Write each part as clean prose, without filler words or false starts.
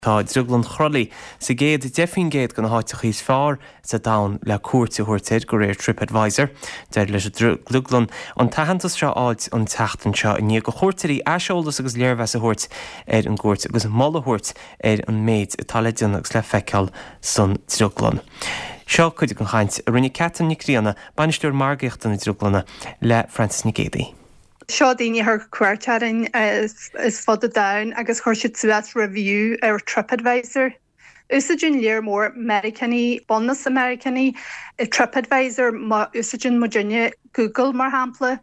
Tá druglan chrolaí sa géad defin géad go háiteach híos fearr sa dam le cuairte thuirteid go réir TripAdvisor, deir leis a druglan an tahantas seo áid an teachtain seo ní go chuirtaí eisioltas agus léirhes a thuirt an gúirt agus molla thuirt an méid taleidean agus le feiceáil san druglan. Seo chuide go chaint a rinne ceatan nicríanana banisteúr margaocht an druglanna le Francis Nicédi. Seo daoine ar cuairtearin is fod a dain agus chuir siad suas review ar TripAdvisor. Úsaidir léir mór Americaní, bonus Americaní, TripAdvisor úsaidir Virginia Google mar hampla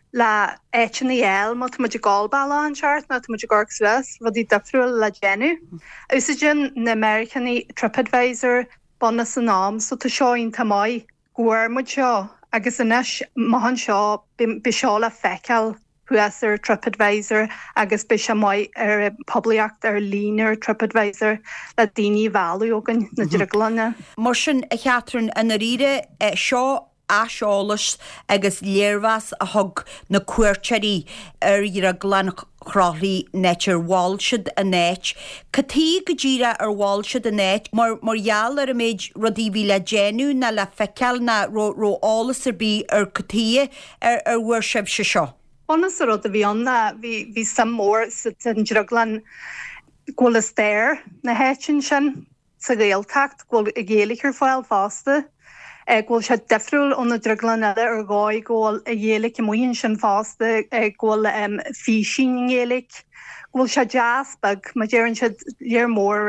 le HNL má muidir gáilbála an seart na muidir gách suas rud í difriúil le genú. Úsaidir na Americaní TripAdvisor bonus an nám so tá seoin tamáid guairmid seo. Agus inis mahan seo be seo le feiceáil thuas ar TripAdvisor agus be se mai ar pobliacht ar línar TripAdvisor le daoine bhealú ógan na druglanna. Mar sin a cheatran in ríre seo aseolalas agus léirhas a thug na cuairteirí ar a glan chrálaí netir bháilsead a néit. Catí go ddíra ar bháilsead a néit mar gheall ar a méid rudí bhí le géanú na le feiceáil na róálas ar bí ar catí ar bhuair sibh se seo. Onas a rud a bhí anna bhí sam mór an druglan ghfuil is téir na héitin sin sa ghaoltacht ghfuil i ggéalaigh ar fáil fásta. Ghfuil se difriúil ón na druglan eile ar gáid ghfuil a dhéalaigh i muoin sin fásta ghfuil físin dhéalaigh. Ghfuil se jazzbag má déireann siad léir mór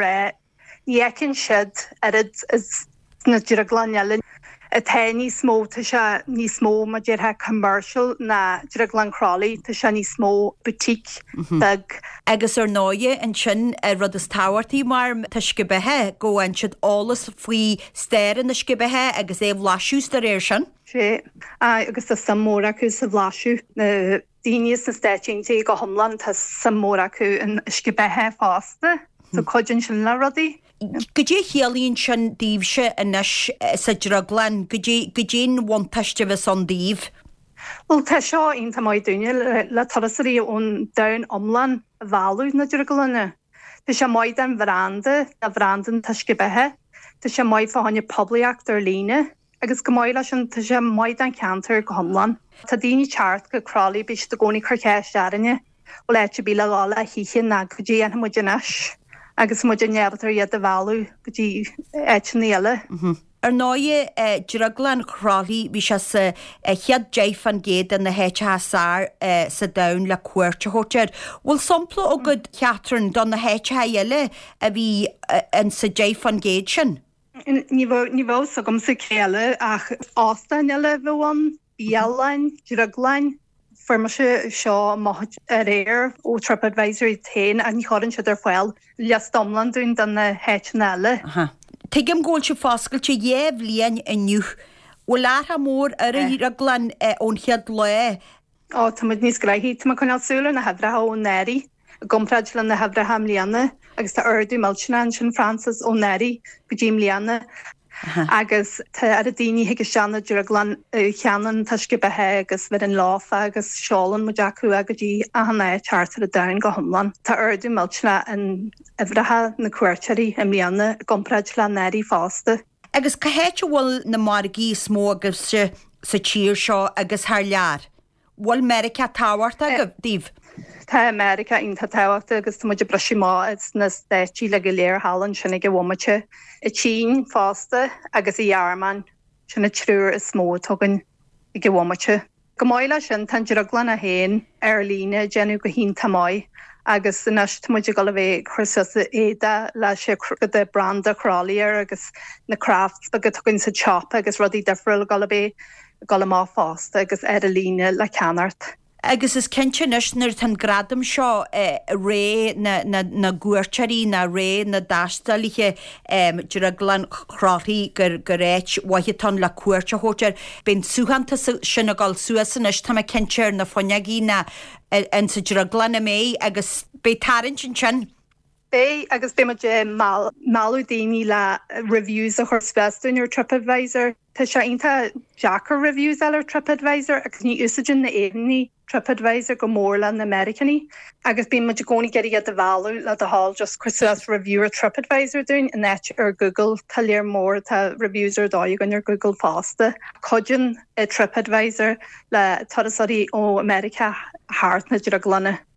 níecinn siad ar is na druglan eile. A tá níos mó tá se níos mó má déirthe commercial na druglan chrálaí tá se níos mó boutique bag. Agus ar náide an sin rud is táhairtaí mar tá scibethe go an siad álas faoi stéir na scibethe agus bhláisiús ar éir sin? Sé agus tá sam mór acu sa bhláisiú na daoine na stáitíntaí go thomlan tá sam mór acu an scibethe fásta so coideann sin le rudaí. Go dé chéalaíonn sin díobhse inis sa druglan, go dé bhaintaiste bheith san díobh? Well, tá seo onanta maiid duine le tarasaí ón dain omlan bhealú na druglanna. Tá sé maiid an bhranda na bhrandan tá scibethe, tá sé maiid fáinne pobliacht ar líne, agus go maiid leis an tá sé maiid an ceantar go thomlan. Tá daoine teart go chrálaí bís do gcónaí chucéis dearanne, ó leite bí le gála a híchan na go dtí an muidineis. Agus muidir neamhtar iad a bhealú go dtí éitnéile. Ar náide druglan chrálaí bhí se chead déifan géad an na héitethe sár sa dain le cuairte hóteir. Bhfuil sampla ó go ceatran don na héitethe eile a bhí an sa déifan géad sin? Ní bhó sa gom sa chéile ach ástain eile bhhain, bíalain, druglain, Forma seo maith ar éir ó TripAdvisor 10 a ní chorann siad ar fáil le stomlan dún don na héitneile. Tuigim ggóil se fáscailte dhéh líon inniu ó látha mór ar a druglan ón chead le. Tá muid níos greithí tá chunáilsúla na hebratha ó Neri, gompraid le na hebratha mlíana, agus tá ardú miltena sin Francis ó Neri go dtí mlíana. Agus tá ar a daoine hiige seanna druglan cheanan tá scibethe agus bheit an láfa agus seálan mo deacu a go dtí a hanna teartar a dain go thomlan. Tá ardú miltena an bhretha na cuairteirí am líana gompraid le Neri fásta. Agus cahéite bhfuil na margaí smó agus sa tír seo agus th lear. Bhfuil America táhairta go díobh? Tá America onanta táhairta agus tá muidir brosí má na stáití le go léir hallan sinna go bhhaimete. I Tín fásta agus i dhearman sinna trúr is smó tugann i go bhhaimete. Go maiile sin tan druglan a héin ar líne genú go hín tamáid agus inis muidir go bheith chusa éada le sé de branda chrálaíar agus na crafts go tugann sa chop agus rudí difriúil go bheith go má fásta agus ar a líne le ceanart. Agus is cintenis nuir tan gradam seo ré na gúirteirí na ré na dástaliche druglan chrálaí gur réit waithe le cuairte hóteir. Bín suúhananta sinna gáil suasan is tá cinteir na fonneagaí na an sa druglan mé agus bé tarann sin. Bé agus bé máú daoine le reviews a chuir speúin ar TripAdvisor. Tá sé onanta Jackar reviews eile TripAdvisor agus ní úsaidir na éirí TripAdvisor go mór le na Americaní. Agus bí mu gcónig geirí a bhú le a hall just chuas review a TripAdvisor dún in net ar Google taléir mór tá reviews ar dáig gan ar Google fásta. Codin TripAdvisor le tarasaí ó America háart na a glanne.